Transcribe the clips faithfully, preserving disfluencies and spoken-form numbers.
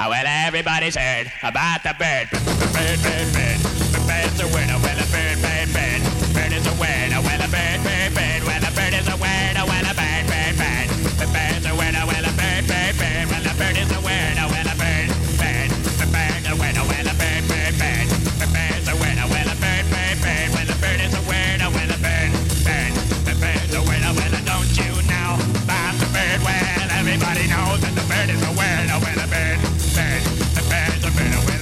Oh, well, everybody's heard about the bird. Bird, bird, bird. The bird's a word. Oh, well, a bird, bird, bird. Bird is a word. Oh, well, a bird, bird, bird. Well, a bird is a word. Oh, well, a bird, bird, bird. The bird's a word. Oh, well, a bird, bird, bird. Well, a bird is a word. Oh, well, a bird, bird. The bird's a word. Oh, well, a bird, bird, bird. The bird's a word. Oh, well, a bird, bird, bird. Well, a bird is a word. Oh, well, a bird, bird. The bird's a word. Oh, well, don't you know about the bird? Well, everybody knows that the bird is a word. Oh, well, a bird, bird. The bird's a bird. Oh, well,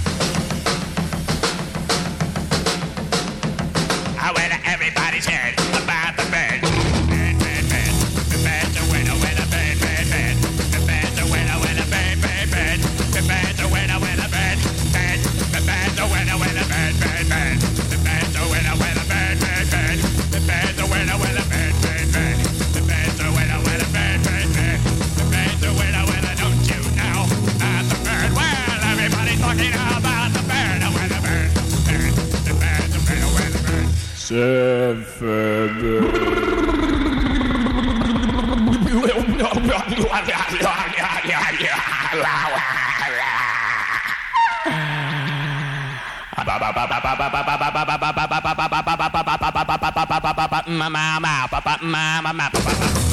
oh, well, everybody's heard about the bird. Bird, bird, bird. The bird's a word. Oh, well, a bird, bird, bird. The bird's a word. Oh, well, a bird, bird, bird. The bird's a word. Oh, well, a bird, bird. The bird's a word. Oh, well, a bird, bird, bird. The bird's a word. Oh, well, a bird, bird, bird. The bird's a word. Oh, well, a bird, bird, bird. The bird's a word. Oh, well, a bird, bird, bird. The bird's a word. Oh, well, don't you know about the bird? Well, everybody's talking about the bird. Oh, well, a bird, bird. The bird's a bird. Oh, well, a bird. Mama,